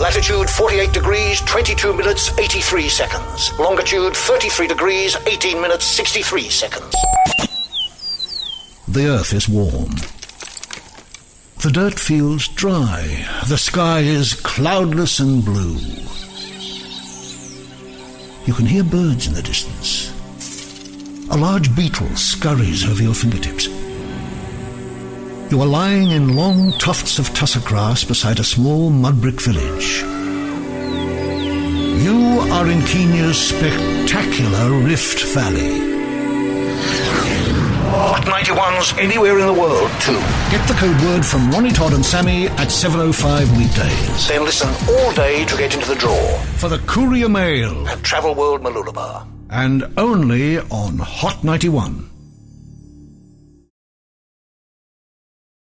Latitude 48 degrees, 22 minutes, 83 seconds. Longitude 33 degrees, 18 minutes, 63 seconds. The Earth is warm. The dirt feels dry. The sky is cloudless and blue. You can hear birds in the distance. A large beetle scurries over your fingertips. You are lying in long tufts of tussock grass beside a small mud-brick village. You are in Kenya's spectacular Rift Valley. Hot 91s anywhere in the world, too. Get the code word from Ronnie Todd and Sammy at 7:05 weekdays. Then listen all day to get into the draw for the Courier Mail at Travel World Malulabar. And only on Hot 91.